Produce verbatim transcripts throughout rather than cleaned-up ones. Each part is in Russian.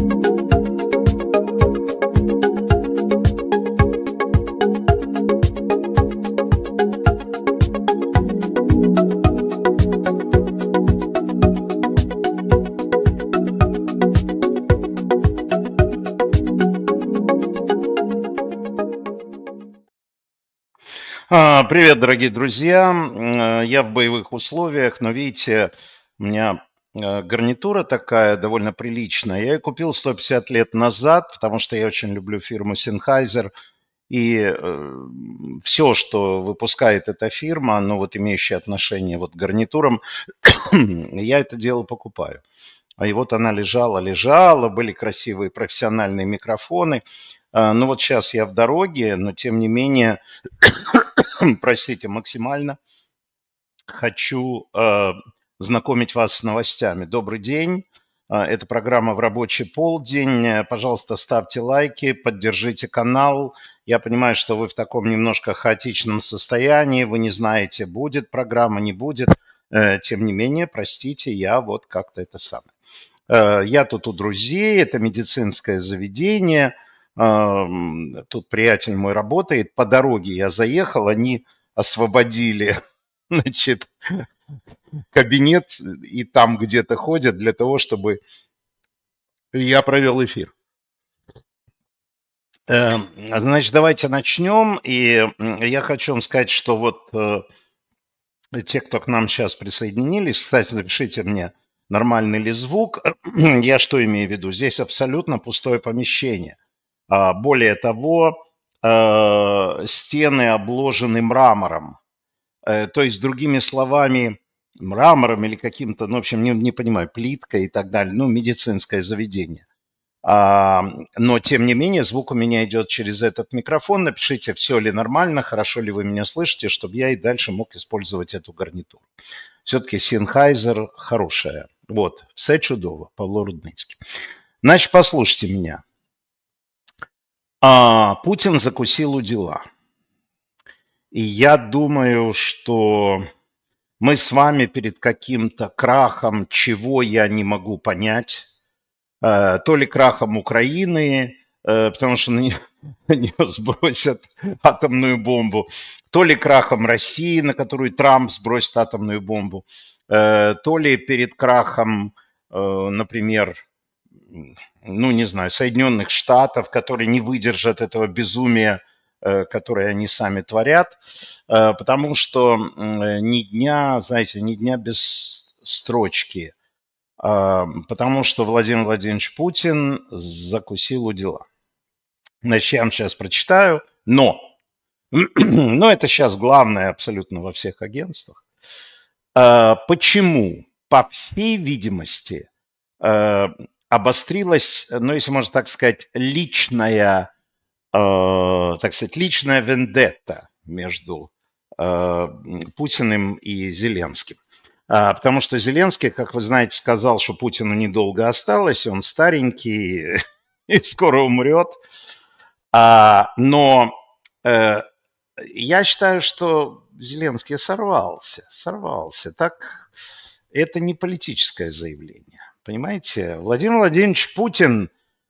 Привет, дорогие друзья. Я в боевых условиях, но видите, у меня гарнитура такая довольно приличная. Я ее купил сто пятьдесят лет назад, потому что я очень люблю фирму Sennheiser. И все, что выпускает эта фирма, ну вот имеющее отношение вот к гарнитурам, я это дело покупаю. И вот она лежала, лежала, были красивые профессиональные микрофоны. Ну вот сейчас я в дороге, но тем не менее, простите, максимально хочу э, знакомить вас с новостями. Добрый день, это программа «В рабочий полдень». Пожалуйста, ставьте лайки, поддержите канал. Я понимаю, что вы в таком немножко хаотичном состоянии, вы не знаете, будет программа, не будет. Тем не менее, простите, я вот как-то это самое. Я тут у друзей, это медицинское заведение. Тут приятель мой работает, по дороге я заехал, они освободили, значит, кабинет и там где-то ходят для того, чтобы я провел эфир. Значит, давайте начнем, и я хочу вам сказать, что вот те, кто к нам сейчас присоединились, кстати, запишите мне, нормальный ли звук. Я что имею в виду? Здесь абсолютно пустое помещение. Более того, стены обложены мрамором. То есть, другими словами, мрамором или каким-то, ну, в общем, не, не понимаю, плиткой и так далее, ну, медицинское заведение. Но, тем не менее, звук у меня идет через этот микрофон. Напишите, все ли нормально, хорошо ли вы меня слышите, чтобы я и дальше мог использовать эту гарнитуру. Все-таки Sennheiser хорошая. Вот, все чудово, Павло Рудницкий. Значит, послушайте меня. А, Путин закусил у дела. И я думаю, что мы с вами перед каким-то крахом, чего я не могу понять. А, то ли крахом Украины, а, потому что на нее, на нее сбросят атомную бомбу, то ли крахом России, на которую Трамп сбросит атомную бомбу, а, то ли перед крахом, а, например, ну, не знаю, Соединенных Штатов, которые не выдержат этого безумия, которое они сами творят, потому что ни дня, знаете, ни дня без строчки, потому что Владимир Владимирович Путин закусил у дела. Значит, я вам сейчас прочитаю, но, но это сейчас главное абсолютно во всех агентствах. Почему, по всей видимости, обострилась, ну, если можно так сказать, личная, э, так сказать, личная вендетта между э, Путиным и Зеленским. А, потому что Зеленский, как вы знаете, сказал, что Путину недолго осталось, он старенький и скоро умрет. А, но э, я считаю, что Зеленский сорвался, сорвался. Так, это не политическое заявление. Понимаете, Владимир Владимирович Путин,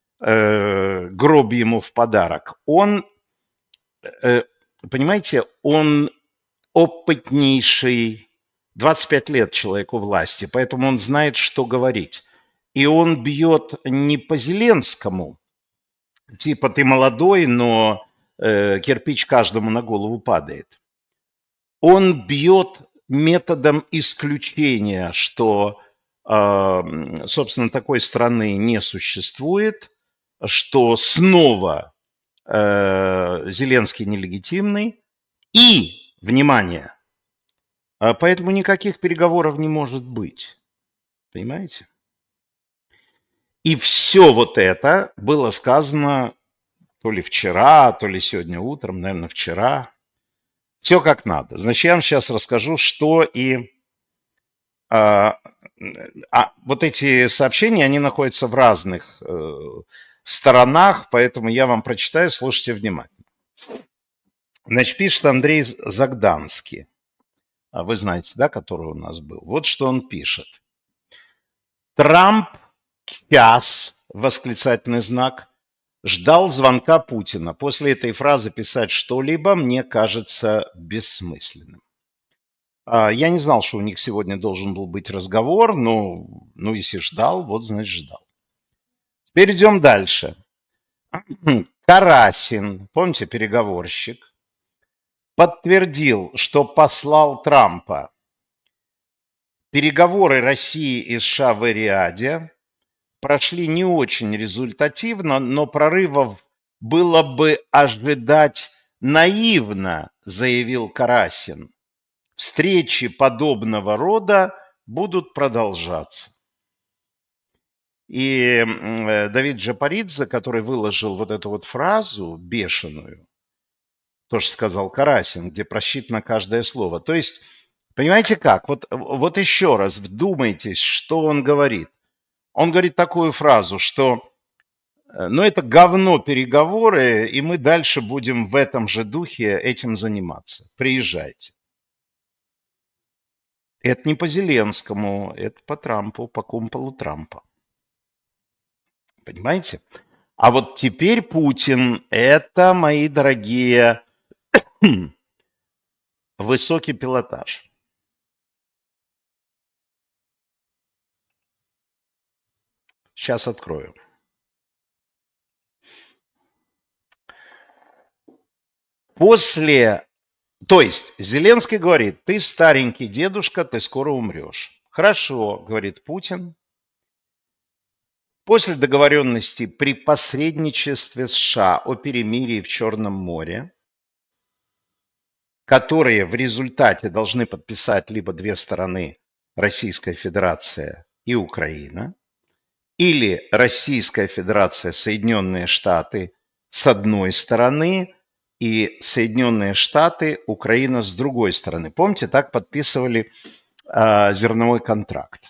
э, гроб ему в подарок, он, э, понимаете, он опытнейший, двадцать пять лет человеку власти, поэтому он знает, что говорить. И он бьет не по Зеленскому, типа ты молодой, но э, кирпич каждому на голову падает. Он бьет методом исключения, что... собственно, такой страны не существует, что снова э, Зеленский нелегитимный. И, внимание, поэтому никаких переговоров не может быть. Понимаете? И все вот это было сказано то ли вчера, то ли сегодня утром, наверное, вчера. Все как надо. Значит, я вам сейчас расскажу, что и... А, а вот эти сообщения, они находятся в разных э, сторонах, поэтому я вам прочитаю, слушайте внимательно. Значит, пишет Андрей Загданский. Вы знаете, да, который у нас был. Вот что он пишет. Трамп час восклицательный знак, ждал звонка Путина. После этой фразы писать что-либо мне кажется бессмысленным. А, Я не знал, что у них сегодня должен был быть разговор, но ну, если ждал, вот значит ждал. Теперь идем дальше. Карасин, помните, переговорщик, подтвердил, что послал Трампа. Переговоры России и США в Риаде прошли не очень результативно, но прорывов было бы ожидать наивно, заявил Карасин. Встречи подобного рода будут продолжаться. И Давид Джапаридзе, который выложил вот эту вот фразу бешеную, тоже сказал Карасин, где просчитано каждое слово. То есть, понимаете как? Вот, вот еще раз вдумайтесь, что он говорит. Он говорит такую фразу, что ну это говно переговоры, и мы дальше будем в этом же духе этим заниматься. Приезжайте. Это не по Зеленскому, это по Трампу, по кумполу Трампа. Понимаете? А вот теперь Путин – это, мои дорогие, высокий пилотаж. Сейчас открою. После, то есть Зеленский говорит, ты старенький дедушка, ты скоро умрешь. Хорошо, говорит Путин. После договоренности при посредничестве США о перемирии в Черном море, которые в результате должны подписать либо две стороны, Российская Федерация и Украина, или Российская Федерация, Соединенные Штаты с одной стороны и Соединенные Штаты, Украина с другой стороны. Помните, так подписывали э, зерновой контракт.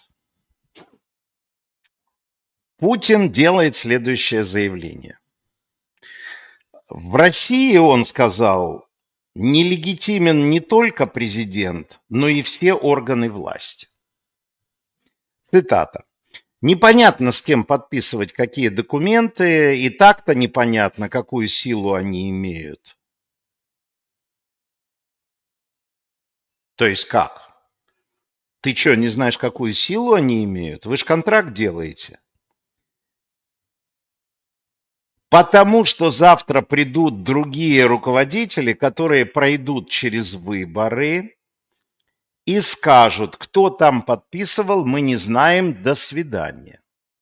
Путин делает следующее заявление. В России, он сказал, нелегитимен не только президент, но и все органы власти. Цитата. Непонятно, с кем подписывать какие документы, и так-то непонятно, какую силу они имеют. То есть как? Ты что, не знаешь, какую силу они имеют? Вы же контракт делаете. Потому что завтра придут другие руководители, которые пройдут через выборы и скажут, кто там подписывал, мы не знаем, до свидания.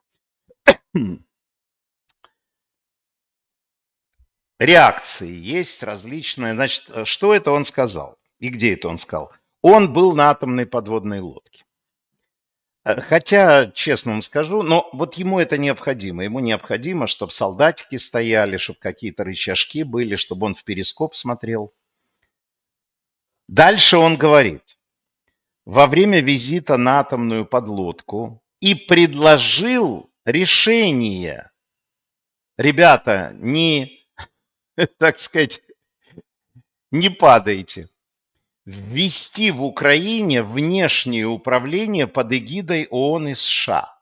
Реакции есть различные. Значит, что это он сказал? И где это он сказал? Он был на атомной подводной лодке. Хотя, честно вам скажу, но вот ему это необходимо. Ему необходимо, чтобы солдатики стояли, чтобы какие-то рычажки были, чтобы он в перископ смотрел. Дальше он говорит. Во время визита на атомную подлодку и предложил решение. Ребята, не, так сказать, не падайте. Ввести в Украине внешнее управление под эгидой ООН и США.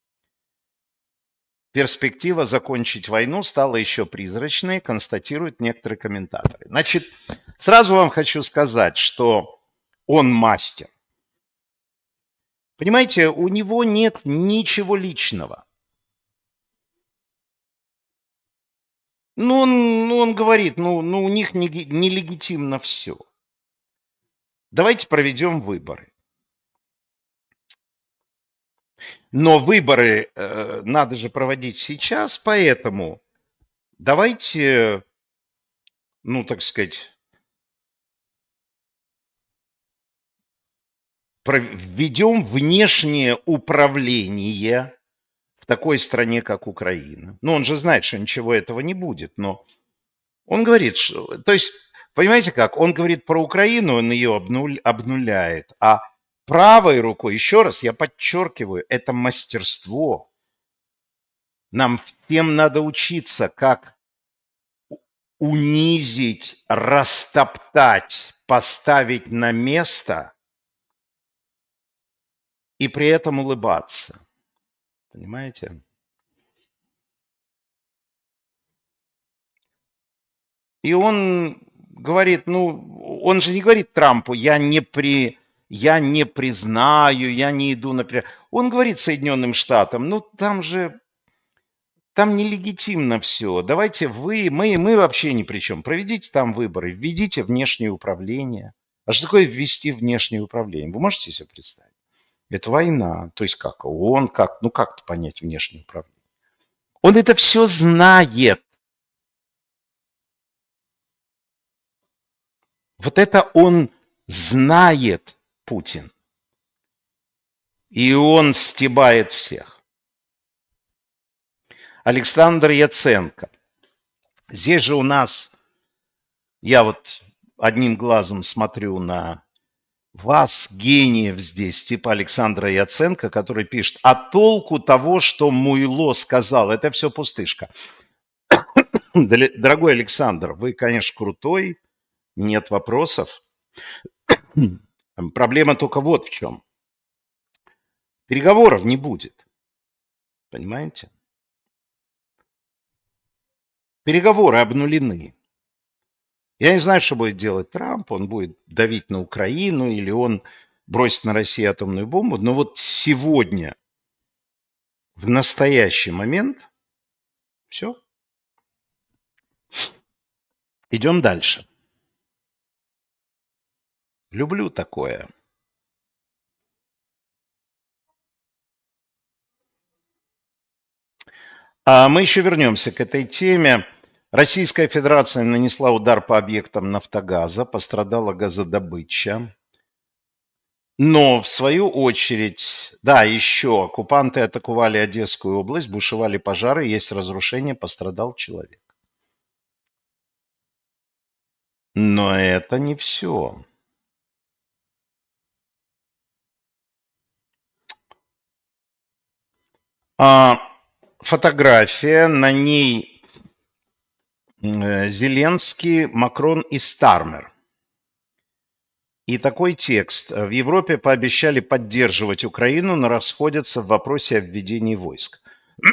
Перспектива закончить войну стала еще призрачной, констатируют некоторые комментаторы. Значит, сразу вам хочу сказать, что он мастер. Понимаете, у него нет ничего личного. Ну, он, ну, он говорит, ну, ну у них нелегитимно все. Давайте проведем выборы. Но выборы э, надо же проводить сейчас, поэтому давайте, ну, так сказать, введем внешнее управление в такой стране, как Украина. Ну, он же знает, что ничего этого не будет, но он говорит, что... То есть, понимаете как, он говорит про Украину, он ее обнуль, обнуляет, а правой рукой, еще раз, я подчеркиваю, это мастерство. Нам всем надо учиться, как унизить, растоптать, поставить на место и при этом улыбаться. Понимаете? И он говорит, ну, он же не говорит Трампу, я не, при, я не признаю, я не иду, например. Он говорит Соединенным Штатам, ну, там же, там нелегитимно все. Давайте вы, мы, мы вообще ни при чем. Проведите там выборы, введите внешнее управление. А что такое ввести внешнее управление? Вы можете себе представить? Это война. То есть как? Он как? Ну, как-то понять внешнее управление? Он это все знает. Вот это он знает, Путин. И он стебает всех. Александр Яценко. Здесь же у нас, я вот одним глазом смотрю на вас, гениев здесь, типа Александра Яценко, который пишет, а толку того, что Муйло сказал, это все пустышка. Дорогой Александр, вы, конечно, крутой, нет вопросов. Проблема только вот в чем. Переговоров не будет. Понимаете? Переговоры обнулены. Я не знаю, что будет делать Трамп. Он будет давить на Украину или он бросит на Россию атомную бомбу. Но вот сегодня, в настоящий момент, все. Идем дальше. Люблю такое. А мы еще вернемся к этой теме. Российская Федерация нанесла удар по объектам «Нафтогаза», пострадала газодобыча. Но, в свою очередь, да, еще оккупанты атаковали Одесскую область, бушевали пожары, есть разрушения, пострадал человек. Но это не все. А, фотография, на ней Зеленский, Макрон и Стармер. И такой текст. В Европе пообещали поддерживать Украину, но расходятся в вопросе о введении войск.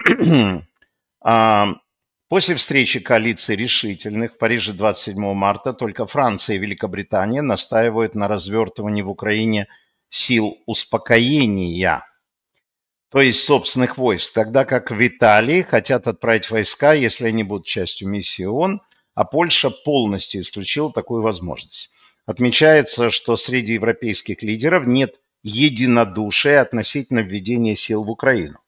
После встречи коалиции решительных в Париже двадцать седьмого марта только Франция и Великобритания настаивают на развертывании в Украине сил успокоения, то есть собственных войск, тогда как в Италии хотят отправить войска, если они будут частью миссии ООН, а Польша полностью исключила такую возможность. Отмечается, что среди европейских лидеров нет единодушия относительно введения сил в Украину.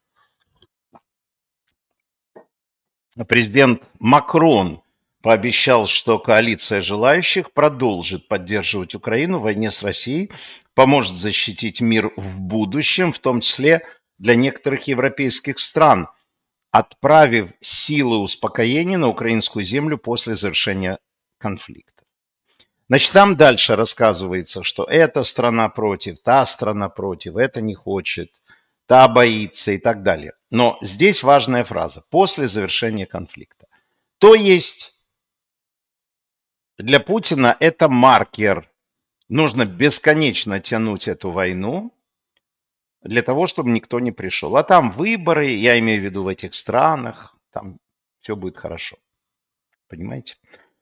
Президент Макрон пообещал, что коалиция желающих продолжит поддерживать Украину в войне с Россией, поможет защитить мир в будущем, в том числе для некоторых европейских стран, отправив силы успокоения на украинскую землю после завершения конфликта. Значит, там дальше рассказывается, что эта страна против, та страна против, это не хочет, та боится и так далее. Но здесь важная фраза – после завершения конфликта. То есть для Путина это маркер. Нужно бесконечно тянуть эту войну для того, чтобы никто не пришел. А там выборы, я имею в виду в этих странах, там все будет хорошо. Понимаете?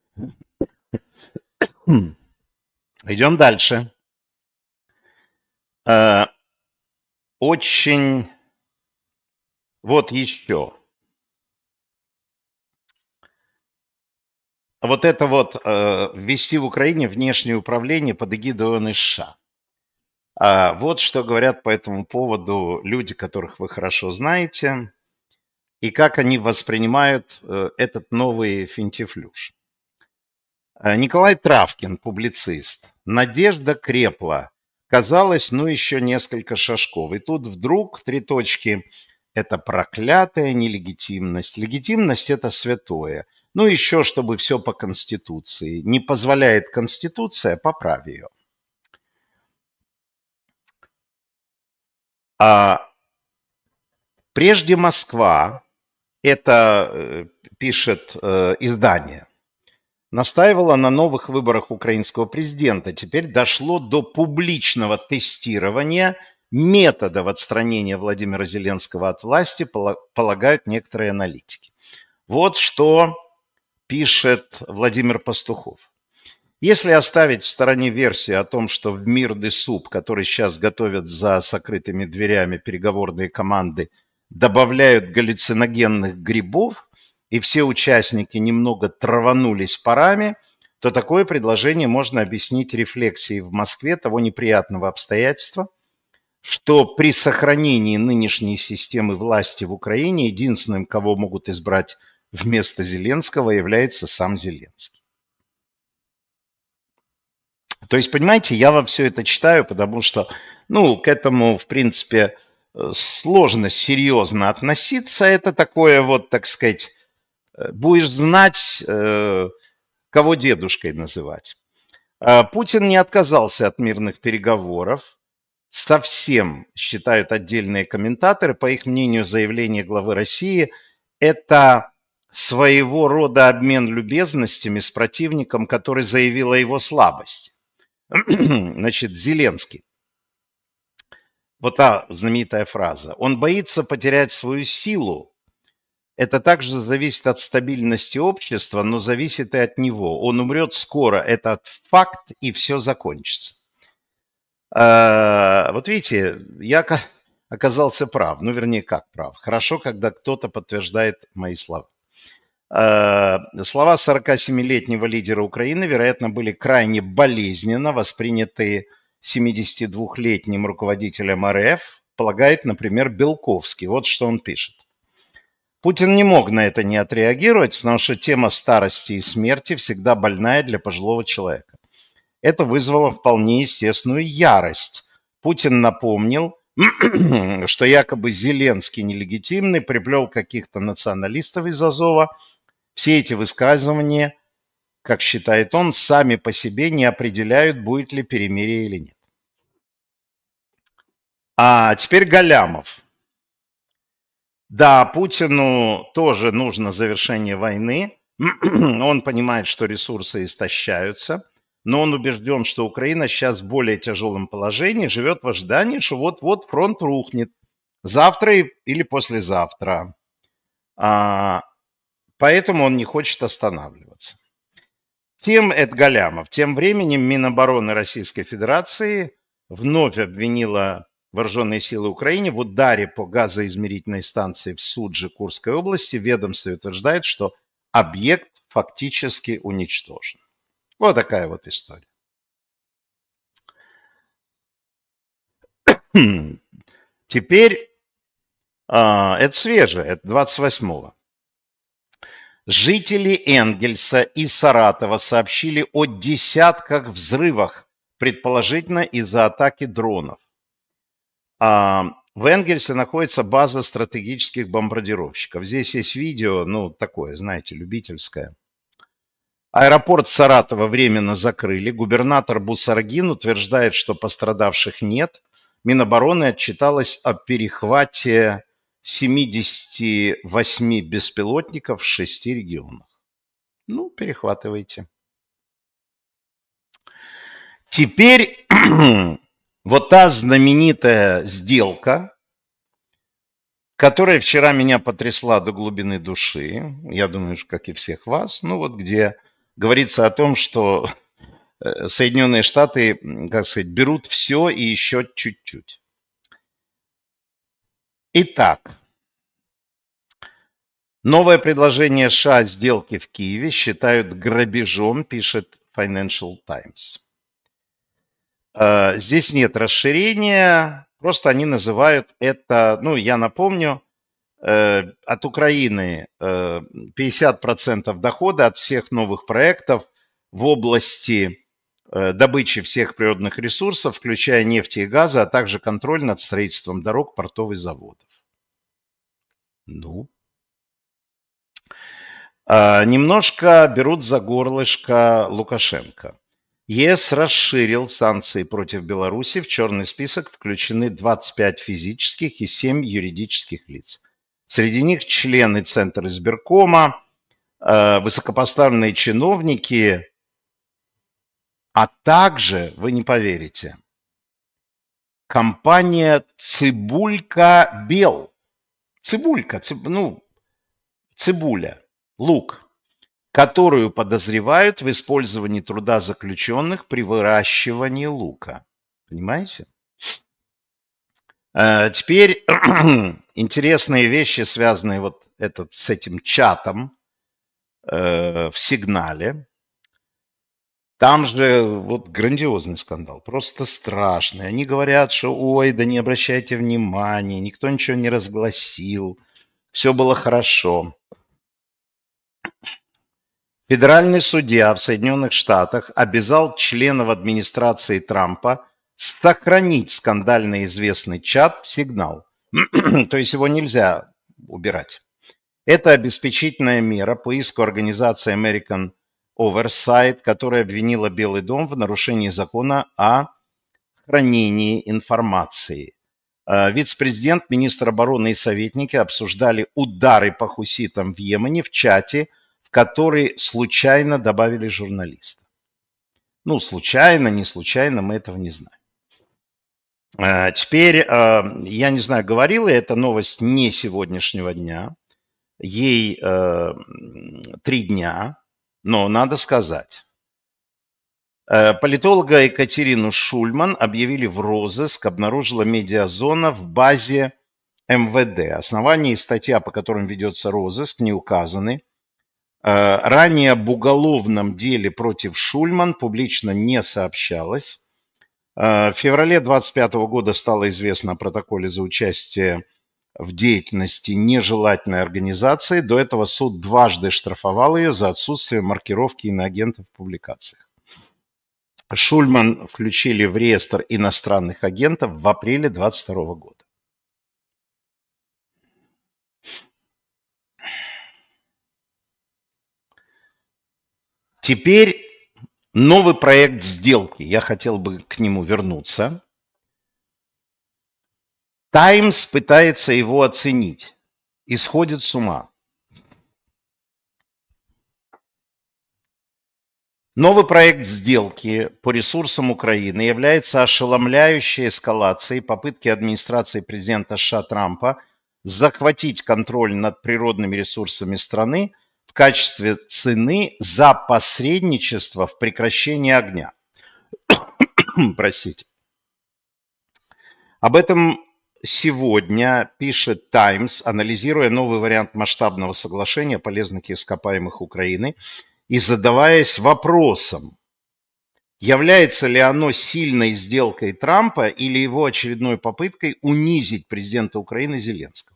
Идем дальше. Очень... Вот еще. Вот это вот э, ввести в Украине внешнее управление под эгидой ООН и США. А вот что говорят по этому поводу люди, которых вы хорошо знаете, и как они воспринимают э, этот новый финтифлюш. Николай Травкин, публицист. Надежда крепла. Казалось, ну еще несколько шажков. И тут вдруг три точки. Это проклятая нелегитимность. Легитимность – это святое. Ну еще, чтобы все по Конституции. Не позволяет Конституция, поправь ее. А прежде Москва, это пишет э, издание, настаивала на новых выборах украинского президента. Теперь дошло до публичного тестирования методов отстранения Владимира Зеленского от власти, полагают некоторые аналитики. Вот что пишет Владимир Пастухов. Если оставить в стороне версию о том, что в мирный суп, который сейчас готовят за закрытыми дверями переговорные команды, добавляют галлюциногенных грибов, и все участники немного траванулись парами, то такое предложение можно объяснить рефлексией в Москве того неприятного обстоятельства, что при сохранении нынешней системы власти в Украине единственным, кого могут избрать вместо Зеленского, является сам Зеленский. То есть, понимаете, я во все это читаю, потому что, ну, к этому, в принципе, сложно серьезно относиться. Это такое вот, так сказать, будешь знать, кого дедушкой называть. Путин не отказался от мирных переговоров. Совсем, считают отдельные комментаторы, по их мнению, заявление главы России – это своего рода обмен любезностями с противником, который заявил о его слабости. Значит, Зеленский. Вот та знаменитая фраза. Он боится потерять свою силу. Это также зависит от стабильности общества, но зависит и от него. Он умрет скоро, это факт, и все закончится. А, вот видите, я оказался прав. Ну, вернее, как прав. Хорошо, когда кто-то подтверждает мои слова. А, слова сорокасемилетнего лидера Украины, вероятно, были крайне болезненно восприняты семидесятидвухлетним руководителем РФ, полагает, например, Белковский. Вот что он пишет. Путин не мог на это не отреагировать, потому что тема старости и смерти всегда больная для пожилого человека. Это вызвало вполне естественную ярость. Путин напомнил, что якобы Зеленский нелегитимный, приплел каких-то националистов из Азова. Все эти высказывания, как считает он, сами по себе не определяют, будет ли перемирие или нет. А теперь Галямов. Да, Путину тоже нужно завершение войны. Он понимает, что ресурсы истощаются, но он убежден, что Украина сейчас в более тяжелом положении, живет в ожидании, что вот-вот фронт рухнет завтра или послезавтра. А, поэтому он не хочет останавливаться. Тем, это Галямов, тем временем Минобороны Российской Федерации вновь обвинила Вооруженные силы Украины в ударе по газоизмерительной станции в Судже Курской области. Ведомство утверждает, что объект фактически уничтожен. Вот такая вот история. Теперь, а, это свежее, это двадцать восьмого. Жители Энгельса и Саратова сообщили о десятках взрывах, предположительно из-за атаки дронов. В Энгельсе находится база стратегических бомбардировщиков. Здесь есть видео, ну, такое, знаете, любительское. Аэропорт Саратова временно закрыли. Губернатор Бусаргин утверждает, что пострадавших нет. Минобороны отчиталось о перехвате семидесяти восьми беспилотников в шести регионах. Ну, перехватывайте. Теперь... Вот та знаменитая сделка, которая вчера меня потрясла до глубины души, я думаю, как и всех вас, ну вот где говорится о том, что Соединенные Штаты, как сказать, берут все и еще чуть-чуть. Итак, новое предложение США о сделке в Киеве считают грабежом, пишет Financial Times. Здесь нет расширения, просто они называют это, ну, я напомню, от Украины пятьдесят процентов дохода от всех новых проектов в области добычи всех природных ресурсов, включая нефти и газа, а также контроль над строительством дорог, портов и заводов. Ну, немножко берут за горлышко Лукашенко. ЕС расширил санкции против Беларуси. В черный список включены двадцать пять физических и семь юридических лиц. Среди них члены Центра избиркома, высокопоставленные чиновники, а также, вы не поверите, компания Цибулька Бел. Цибулька, циб, ну, цибуля, лук. которую подозревают в использовании труда заключенных при выращивании лука. Понимаете? Теперь интересные вещи, связанные вот этот, с этим чатом э, в Сигнале. Там же вот грандиозный скандал, просто страшный. Они говорят, что ой, да не обращайте внимания, никто ничего не разгласил, все было хорошо. Федеральный судья в Соединенных Штатах обязал членов администрации Трампа сохранить скандально известный чат в Сигнал. То есть его нельзя убирать. Это обеспечительная мера по иску организации American Oversight, которая обвинила Белый дом в нарушении закона о хранении информации. Вице-президент, министр обороны и советники обсуждали удары по хуситам в Йемене в чате, в который случайно добавили журналиста. Ну, случайно, не случайно, мы этого не знаем. Теперь, я не знаю, говорила я, это новость не сегодняшнего дня. Ей три дня, но надо сказать. Политолога Екатерину Шульман объявили в розыск, обнаружила медиазона в базе эм вэ дэ. Основания и статья, по которым ведется розыск, не указаны. Ранее об уголовном деле против Шульман публично не сообщалось. В феврале две тысячи двадцать пятого года стало известно о протоколе за участие в деятельности нежелательной организации. До этого суд дважды штрафовал ее за отсутствие маркировки иноагентов в публикациях. Шульман включили в реестр иностранных агентов в апреле две тысячи двадцать второго года. Теперь новый проект сделки. Я хотел бы к нему вернуться. Таймс пытается его оценить и сходит с ума. Новый проект сделки по ресурсам Украины является ошеломляющей эскалацией попытки администрации президента США Трампа захватить контроль над природными ресурсами страны в качестве цены за посредничество в прекращении огня. Простите. Об этом сегодня пишет Таймс, анализируя новый вариант масштабного соглашения о полезных ископаемых Украины и задаваясь вопросом, является ли оно сильной сделкой Трампа или его очередной попыткой унизить президента Украины Зеленского.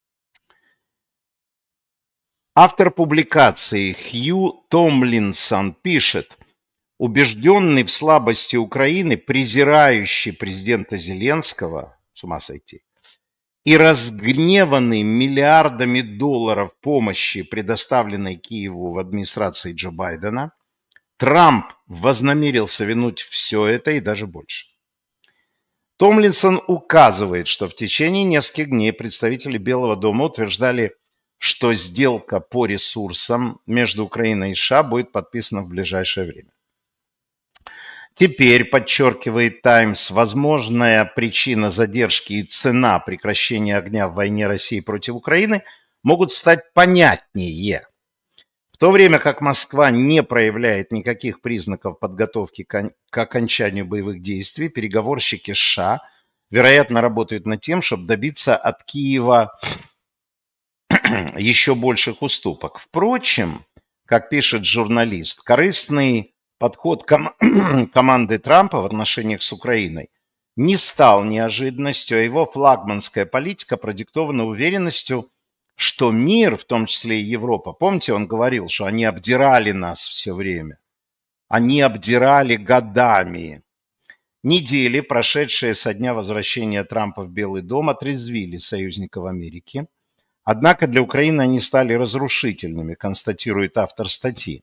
Автор публикации Хью Томлинсон пишет: убежденный в слабости Украины, презирающий президента Зеленского, с ума сойти, и разгневанный миллиардами долларов помощи, предоставленной Киеву в администрации Джо Байдена, Трамп вознамерился вернуть все это и даже больше. Томлинсон указывает, что в течение нескольких дней представители Белого дома утверждали, что сделка по ресурсам между Украиной и США будет подписана в ближайшее время. Теперь, подчеркивает Таймс, возможная причина задержки и цена прекращения огня в войне России против Украины могут стать понятнее. В то время как Москва не проявляет никаких признаков подготовки к окончанию боевых действий, переговорщики США, вероятно, работают над тем, чтобы добиться от Киева еще больших уступок. Впрочем, как пишет журналист, корыстный подход ком- команды Трампа в отношениях с Украиной не стал неожиданностью, а его флагманская политика продиктована уверенностью, что мир, в том числе и Европа, помните, он говорил, что они обдирали нас все время, они обдирали годами. Недели, прошедшие со дня возвращения Трампа в Белый дом, отрезвили союзников Америки. Однако для Украины они стали разрушительными, констатирует автор статьи.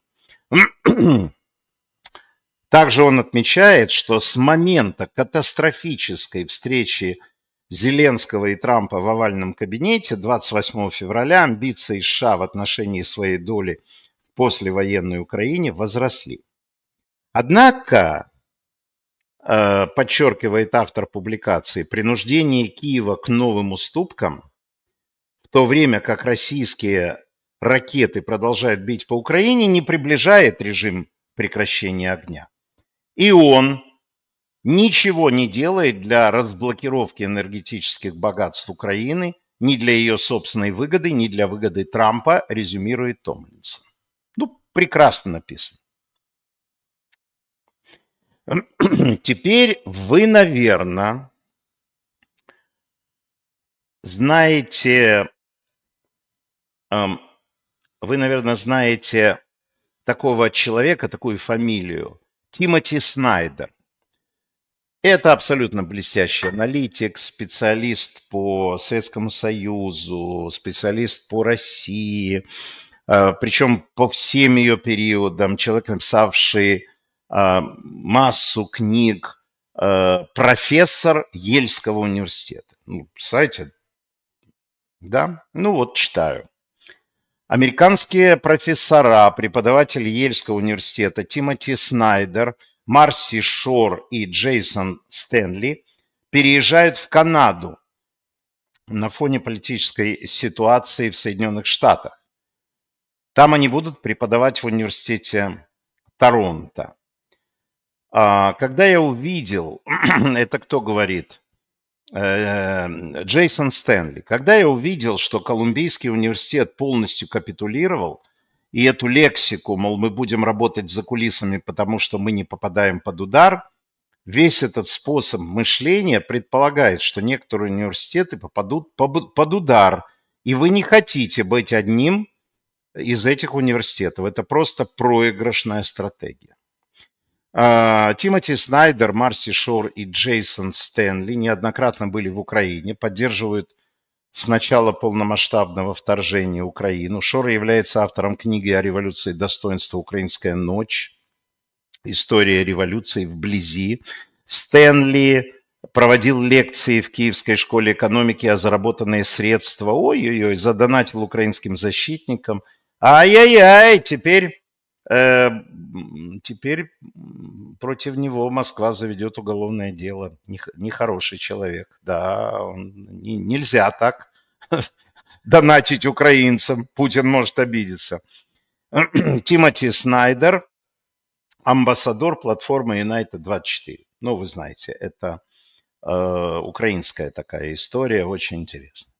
Также он отмечает, что с момента катастрофической встречи Зеленского и Трампа в овальном кабинете двадцать восьмого февраля амбиции США в отношении своей доли в послевоенной Украине возросли. Однако, подчеркивает автор публикации, принуждение Киева к новым уступкам, в то время как российские ракеты продолжают бить по Украине, не приближает режим прекращения огня. И он ничего не делает для разблокировки энергетических богатств Украины, ни для ее собственной выгоды, ни для выгоды Трампа, резюмирует Томлинсон. Ну, прекрасно написано. Теперь вы, наверное, знаете, вы, наверное, знаете такого человека, такую фамилию, Тимоти Снайдер. Это абсолютно блестящий аналитик, специалист по Советскому Союзу, специалист по России, причем по всем ее периодам, человек, написавший массу книг, профессор Ельского университета. Ну, представляете? Да? Ну вот, читаю. Американские профессора, преподаватели Ельского университета Тимоти Снайдер, Марси Шор и Джейсон Стэнли переезжают в Канаду на фоне политической ситуации в Соединенных Штатах. Там они будут преподавать в университете Торонто. Когда я увидел, это кто говорит? Джейсон Стэнли. Когда я увидел, что Колумбийский университет полностью капитулировал, и эту лексику, мол, мы будем работать за кулисами, потому что мы не попадаем под удар, весь этот способ мышления предполагает, что некоторые университеты попадут под удар, и вы не хотите быть одним из этих университетов. Это просто проигрышная стратегия. Тимоти Снайдер, Марси Шор и Джейсон Стэнли неоднократно были в Украине, поддерживают с начала полномасштабного вторжения в Украину. Шор является автором книги о революции достоинства «Украинская ночь. История революции вблизи». Стэнли проводил лекции в Киевской школе экономики, а заработанные средства, ой-ой-ой, задонатил украинским защитникам. Ай-яй-яй, теперь, э, теперь против него Москва заведет уголовное дело. Нехороший человек, да, он, не, нельзя так донатить украинцам, Путин может обидеться. Тимоти Снайдер, амбассадор платформы Юнайтед двадцать четыре. Ну, вы знаете, это э, украинская такая история, очень интересная.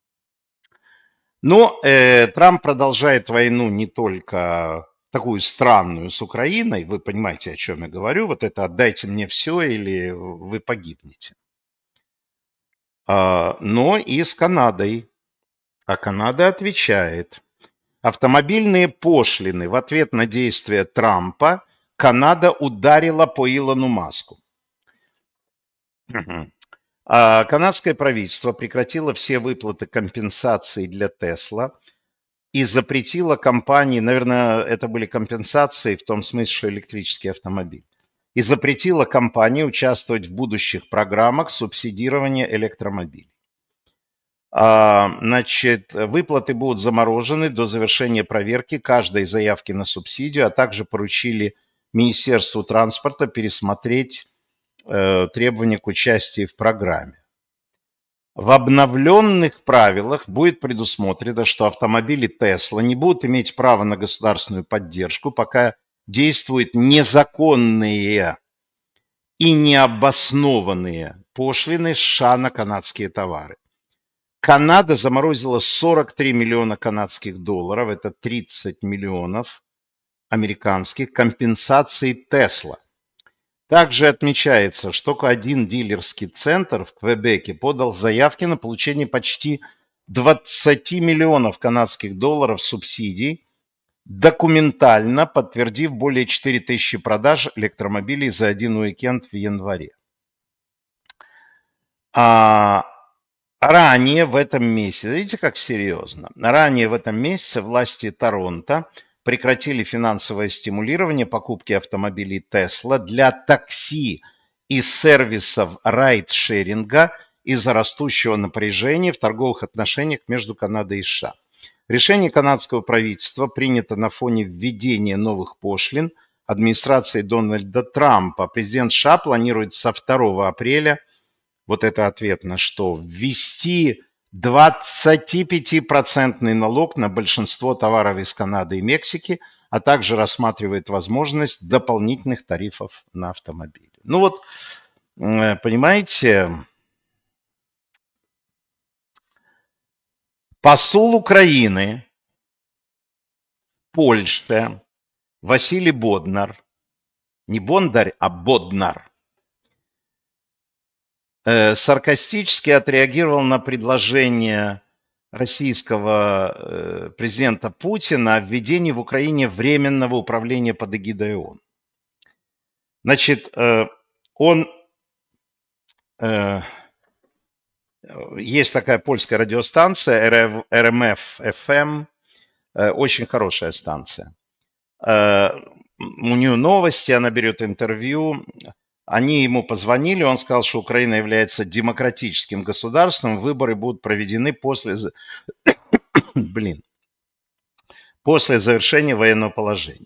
Но э, Трамп продолжает войну не только такую странную с Украиной, вы понимаете, о чем я говорю, вот это «отдайте мне все или вы погибнете», а, но и с Канадой. А Канада отвечает. Автомобильные пошлины в ответ на действия Трампа Канада ударила по Илону Маску. А канадское правительство прекратило все выплаты компенсаций для Тесла и запретило компании, наверное, это были компенсации в том смысле, что электрический автомобиль, и запретило компании участвовать в будущих программах субсидирования электромобилей. А, значит, выплаты будут заморожены до завершения проверки каждой заявки на субсидию, а также поручили Министерству транспорта пересмотреть э, требования к участию в программе. В обновленных правилах будет предусмотрено, что автомобили Tesla не будут иметь права на государственную поддержку, пока действуют незаконные и необоснованные пошлины США на канадские товары. Канада заморозила сорок три миллиона канадских долларов, это тридцать миллионов американских, компенсаций Tesla. Также отмечается, что один дилерский центр в Квебеке подал заявки на получение почти двадцати миллионов канадских долларов субсидий, документально подтвердив более четырёх тысяч продаж электромобилей за один уикенд в январе. А ранее в этом месяце, видите, как серьезно, ранее в этом месяце власти Торонто прекратили финансовое стимулирование покупки автомобилей Tesla для такси и сервисов райд-шеринга из-за растущего напряжения в торговых отношениях между Канадой и США. Решение канадского правительства принято на фоне введения новых пошлин администрацией Дональда Трампа. Президент США планирует со второго апреля, вот это ответ на что, ввести двадцатипятипроцентный налог на большинство товаров из Канады и Мексики, а также рассматривает возможность дополнительных тарифов на автомобили. Ну вот, э, понимаете, посол Украины в Польше Василий Боднар, не Бондарь, а Боднар, э, саркастически отреагировал на предложение российского э, президента Путина о введении в Украине временного управления под эгидой ООН. Значит, э, он... Э, есть такая польская радиостанция эр эм эф эф эм, э, очень хорошая станция. Э, у нее новости, она берет интервью. Они ему позвонили, он сказал, что Украина является демократическим государством, выборы будут проведены после, блин, после завершения военного положения.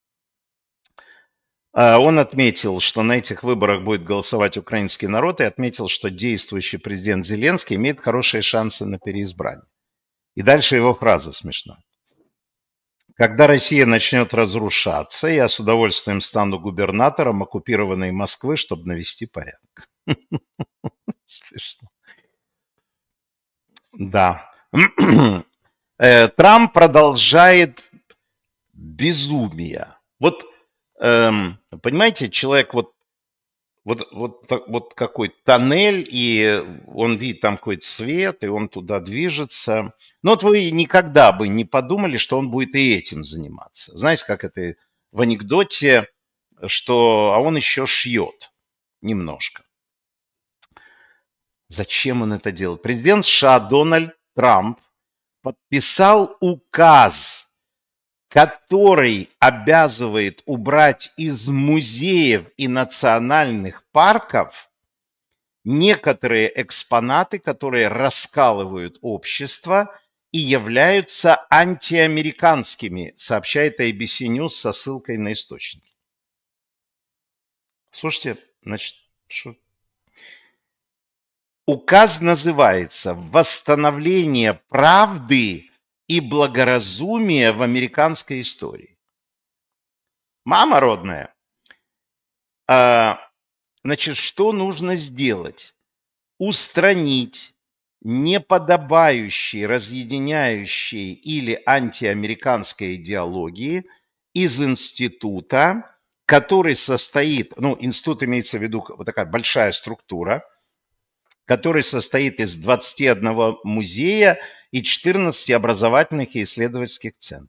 Он отметил, что на этих выборах будет голосовать украинский народ, и отметил, что действующий президент Зеленский имеет хорошие шансы на переизбрание. И дальше его фраза смешная. Когда Россия начнет разрушаться, я с удовольствием стану губернатором оккупированной Москвы, чтобы навести порядок. Смешно. Да. Трамп продолжает безумие. Вот, эм, понимаете, человек вот, вот, вот, вот какой тоннель, и он видит там какой-то свет, и он туда движется. Но вот вы никогда бы не подумали, что он будет и этим заниматься. Знаете, как это в анекдоте, что а он еще шьет немножко. Зачем он это делает? Президент США Дональд Трамп подписал указ, который обязывает убрать из музеев и национальных парков некоторые экспонаты, которые раскалывают общество и являются антиамериканскими, сообщает эй би си News со ссылкой на источники. Слушайте, значит, что... Указ называется «Восстановление правды и благоразумия в американской истории». Мама родная, значит, что нужно сделать? Устранить неподобающие, разъединяющие или антиамериканской идеологии из института, который состоит, ну, институт имеется в виду вот такая большая структура, который состоит из двадцати одного музея и четырнадцати образовательных и исследовательских центров.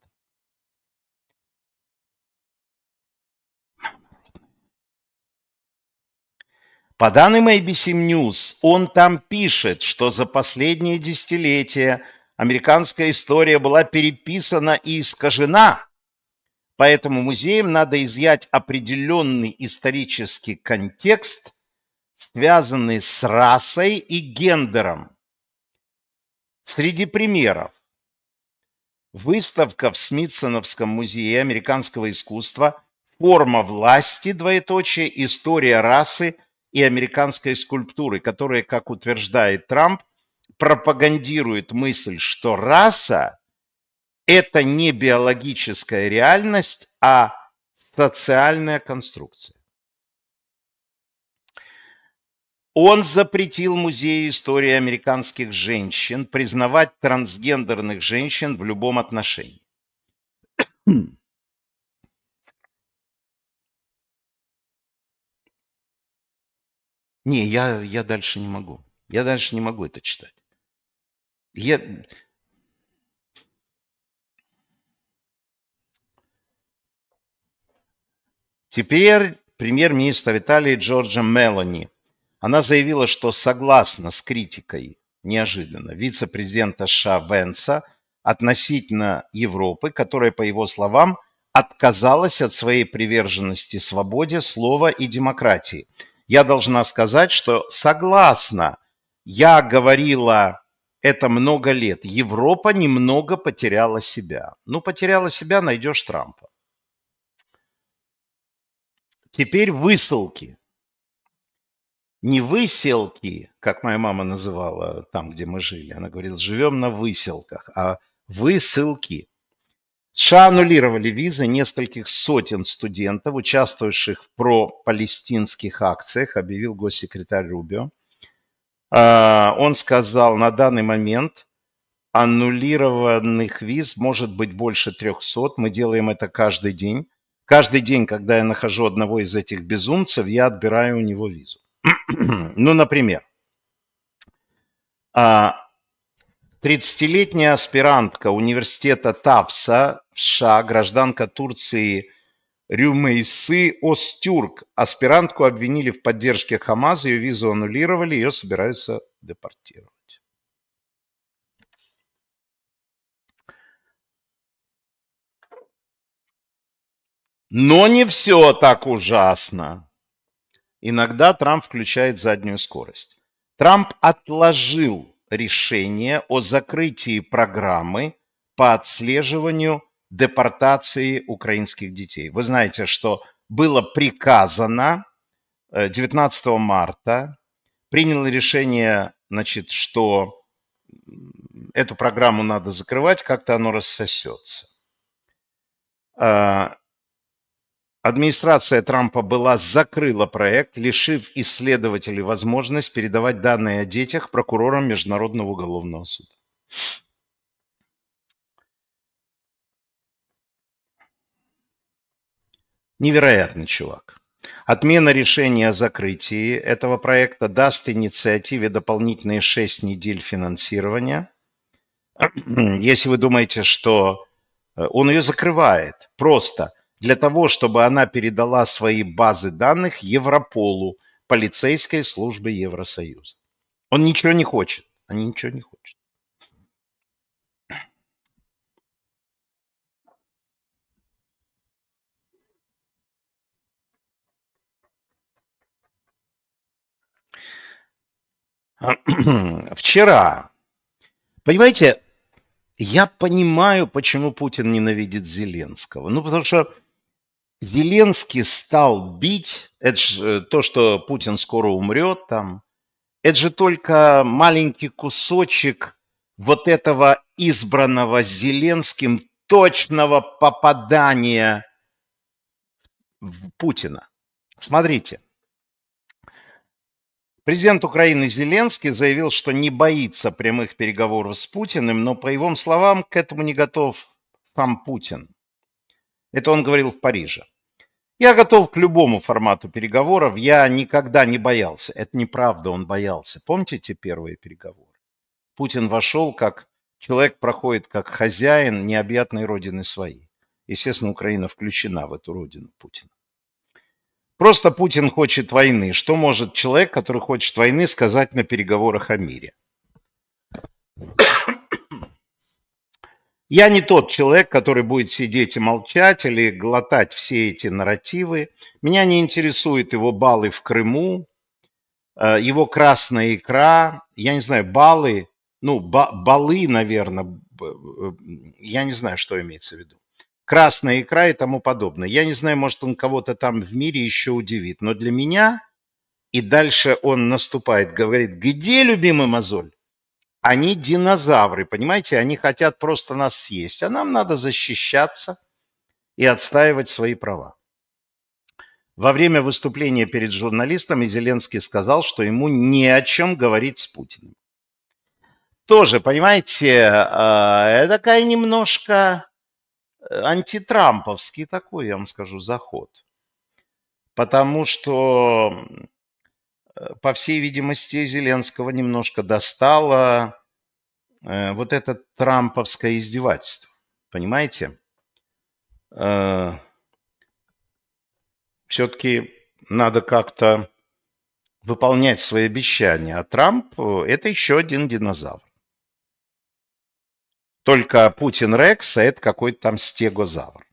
По данным эй би си News, он там пишет, что за последние десятилетия американская история была переписана и искажена, поэтому музеям надо изъять определенный исторический контекст, связанный с расой и гендером. Среди примеров: выставка в Смитсоновском музее американского искусства «Форма власти, двоеточие, история расы и американской скульптуры», которая, как утверждает Трамп, пропагандирует мысль, что раса – это не биологическая реальность, а социальная конструкция. Он запретил Музею истории американских женщин признавать трансгендерных женщин в любом отношении. Не, я, я дальше не могу. Я дальше не могу это читать. Я... Теперь премьер-министр Италии Джорджа Мелони. Она заявила, что согласна с критикой, неожиданно, вице-президента США Венса относительно Европы, которая, по его словам, отказалась от своей приверженности свободе слова и демократии. Я должна сказать, что согласна. Я говорила это много лет. Европа немного потеряла себя. Ну, потеряла себя, найдешь Трампа. Теперь высылки. не выселки, как моя мама называла там, где мы жили. Она говорила, живем на выселках, а высылки. США аннулировали визы нескольких сотен студентов, участвовавших в пропалестинских акциях, объявил госсекретарь Рубио. Он сказал, на данный момент аннулированных виз может быть больше трехсот. Мы делаем это каждый день. Каждый день, когда я нахожу одного из этих безумцев, я отбираю у него визу. Ну, например, тридцатилетняя аспирантка университета Тавса в США, гражданка Турции Рюмейсы Остюрк. Аспирантку обвинили в поддержке Хамаса, ее визу аннулировали, ее собираются депортировать. Но не все так ужасно. Иногда Трамп включает заднюю скорость. Трамп отложил решение о закрытии программы по отслеживанию депортации украинских детей. Вы знаете, что было приказано девятнадцатого марта, приняло решение, значит, что эту программу надо закрывать, как-то оно рассосется. Администрация Трампа была закрыла проект, лишив исследователей возможность передавать данные о детях прокурорам Международного уголовного суда. Невероятный чувак. Отмена решения о закрытии этого проекта даст инициативе дополнительные шесть недель финансирования. Если вы думаете, что он ее закрывает просто для того, чтобы она передала свои базы данных Европолу, полицейской службе Евросоюза. Он ничего не хочет. Они ничего не хотят. Вчера, понимаете, я понимаю, почему Путин ненавидит Зеленского. Ну, потому что Зеленский стал бить, это же то, что Путин скоро умрет там, это же только маленький кусочек вот этого избранного Зеленским точного попадания в Путина. Смотрите. Президент Украины Зеленский заявил, что не боится прямых переговоров с Путиным, но, по его словам, к этому не готов сам Путин. Это он говорил в Париже. Я готов к любому формату переговоров, я никогда не боялся. Это неправда, он боялся. Помните те первые переговоры? Путин вошел, как человек проходит, как хозяин необъятной родины своей. Естественно, Украина включена в эту родину Путина. Просто Путин хочет войны. Что может человек, который хочет войны, сказать на переговорах о мире? Я не тот человек, который будет сидеть и молчать или глотать все эти нарративы. Меня не интересуют его баллы в Крыму, его красная икра. Я не знаю, баллы, ну, ба- баллы, наверное, я не знаю, что имеется в виду. Красная икра и тому подобное. Я не знаю, может, он кого-то там в мире еще удивит. Но для меня, и дальше он наступает, говорит, где любимый мозоль? Они динозавры, понимаете? Они хотят просто нас съесть. А нам надо защищаться и отстаивать свои права. Во время выступления перед журналистами Зеленский сказал, что ему не о чем говорить с Путиным. Тоже, понимаете, э, такая немножко антитрамповский такой, я вам скажу, заход. Потому что, по всей видимости, Зеленского немножко достало э, вот это трамповское издевательство. Понимаете? Э, все-таки надо как-то выполнять свои обещания. А Трамп – это еще один динозавр. Только Путин Рекс, а это какой-то там стегозавр.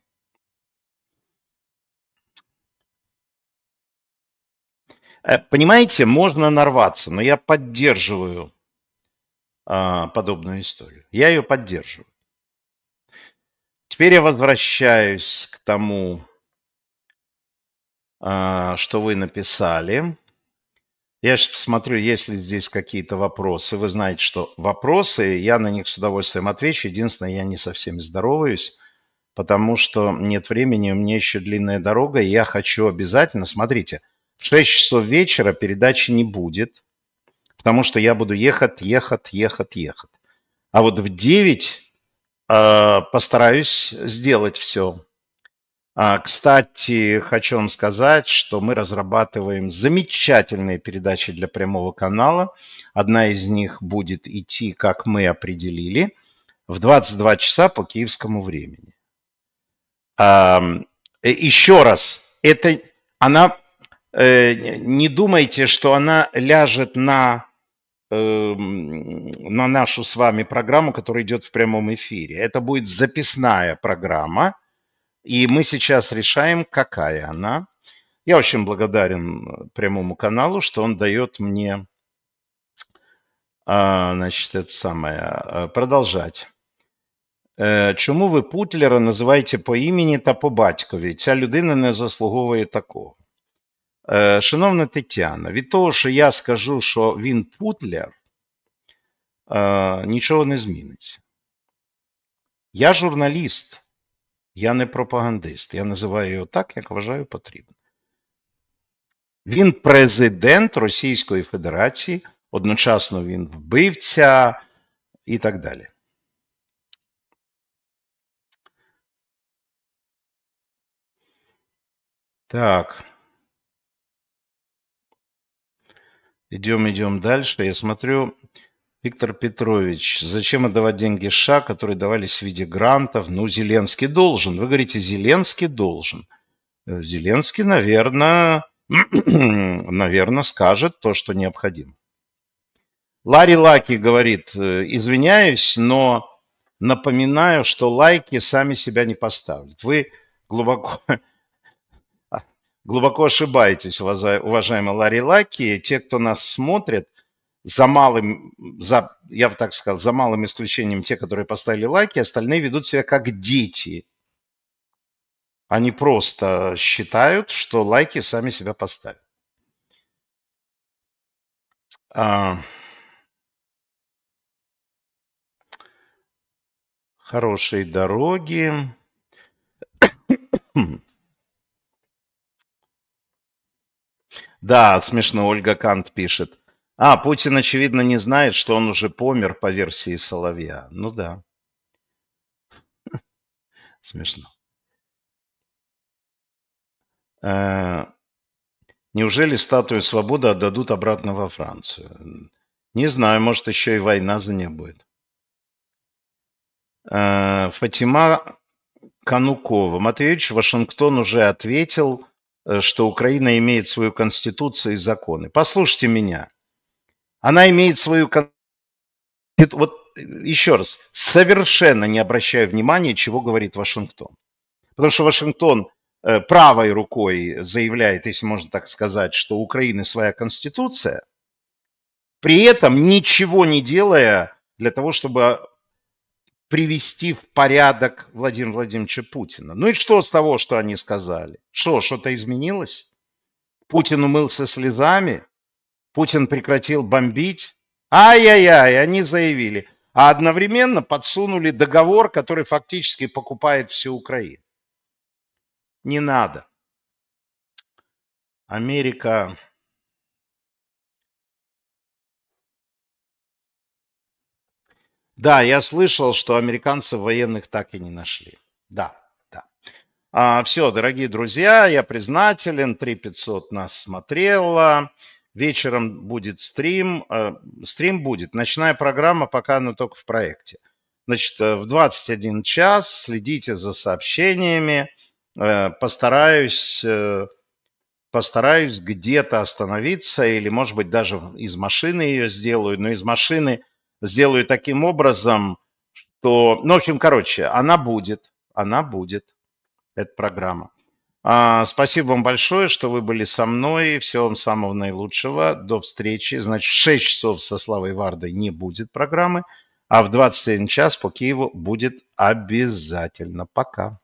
Понимаете, можно нарваться, но я поддерживаю а, подобную историю. Я ее поддерживаю. Теперь я возвращаюсь к тому, а, что вы написали. Я сейчас посмотрю, есть ли здесь какие-то вопросы. Вы знаете, что вопросы, я на них с удовольствием отвечу. Единственное, я не со всеми здороваюсь, потому что нет времени, у меня еще длинная дорога, и я хочу обязательно, смотрите, в шесть часов вечера передачи не будет, потому что я буду ехать, ехать, ехать, ехать. А вот в девять э, постараюсь сделать все. А, кстати, хочу вам сказать, что мы разрабатываем замечательные передачи для прямого канала. Одна из них будет идти, как мы определили, в двадцать два часа по киевскому времени. А, еще раз, это она, э, не думайте, что она ляжет на, э, на нашу с вами программу, которая идет в прямом эфире. Это будет записная программа. И мы сейчас решаем, какая она. Я очень благодарен прямому каналу, что он дает мне, значит, это самое, продолжать. Чому ви Путлера називаєте по імені та по батькові? Ця людина не заслуговує такого. Шановна Тетяна, від того, що я скажу, що він Путлер, нічого не зміниться. Я журналіст. Я не пропагандист. Я називаю його так, як вважаю потрібно. Він президент Російської Федерації, одночасно він вбивця і так далі. Так. Идем, идем дальше. Я смотрю, Виктор Петрович, зачем отдавать деньги США, которые давались в виде грантов? Ну, Зеленский должен. Вы говорите, Зеленский должен. Зеленский, наверное, наверное, скажет то, что необходимо. Ларри Лаки говорит, извиняюсь, но напоминаю, что лайки сами себя не поставят. Вы глубоко, глубоко ошибаетесь, уважаемый Ларри Лаки. Те, кто нас смотрит, за малым, за, я бы так сказал, за малым исключением те, которые поставили лайки, остальные ведут себя как дети. Они просто считают, что лайки сами себя поставят. А... Хорошие дороги. Да, смешно, Ольга Кант пишет. А, Путин, очевидно, не знает, что он уже помер по версии Соловья. Ну да. Смешно. Неужели статую свободы отдадут обратно во Францию? Не знаю, может, еще и война за нее будет. Фатима Канукова. Матвеевич, Вашингтон уже ответил, что Украина имеет свою конституцию и законы. Послушайте меня. Она имеет свою конституцию. Вот еще раз, совершенно не обращаю внимания, чего говорит Вашингтон. Потому что Вашингтон правой рукой заявляет, если можно так сказать, что у Украины своя конституция, при этом ничего не делая для того, чтобы привести в порядок Владимира Владимировича Путина. Ну и что с того, что они сказали? Что, что-то изменилось? Путин умылся слезами? Путин прекратил бомбить? Ай-яй-яй, они заявили. А одновременно подсунули договор, который фактически покупает всю Украину. Не надо. Америка... Да, я слышал, что американцев военных так и не нашли. Да, да. А, все, дорогие друзья, я признателен. три тысячи пятьсот нас смотрело. Вечером будет стрим. Стрим будет. Ночная программа, пока она только в проекте. Значит, в двадцать один час следите за сообщениями. Постараюсь, постараюсь где-то остановиться или, может быть, даже из машины ее сделаю. Но из машины сделаю таким образом, что... Ну, в общем, короче, она будет. Она будет. Эта программа. А, спасибо вам большое, что вы были со мной. Всего вам самого наилучшего. До встречи. Значит, в шесть часов со Славой Вардой не будет программы, а в двадцать один час по Киеву будет обязательно. Пока.